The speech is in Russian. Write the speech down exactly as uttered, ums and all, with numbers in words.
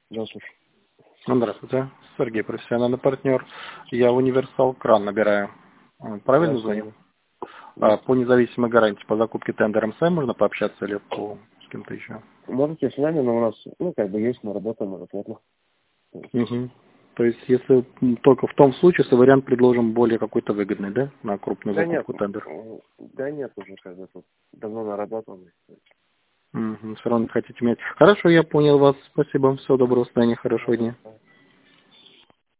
Здравствуйте. Здравствуйте. Сергей, профессиональный партнер. Я Универсал Кран набираю. Правильно Да, звоню? да. А, Да. по независимой гарантии по закупке тендером с вами можно пообщаться или по с кем-то еще? Можете с нами, но у нас, ну, как бы есть, мы работаем, мы плотно. Угу. То есть, если м, только в том случае, если вариант предложим более какой-то выгодный, да, на крупную Да нет, закупку тендер? м, да нет, уже как бы тут давно наработано. Угу. Все равно не хотите менять. Хорошо, я понял вас. Спасибо. Всего доброго, состояния, хорошего дня. Ага.